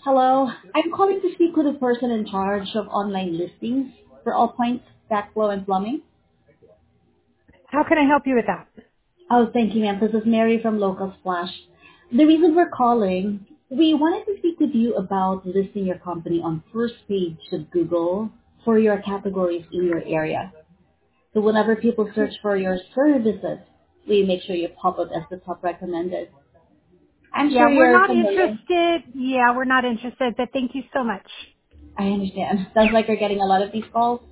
Hello. I'm calling to speak with the person in charge of online listings for All Points, Backflow, and Plumbing. How can I help you with that? Oh, thank you, ma'am. This is Mary from Local Splash. The reason we're calling, we wanted to speak with you about listing your company on first page of Google for your categories in your area. So whenever people search for your services, we make sure you pop up as the top recommended. I'm Yeah, sure we're you're not familiar. interested. Yeah, we're not interested, but thank you so much. I understand. Sounds like you're getting a lot of these calls.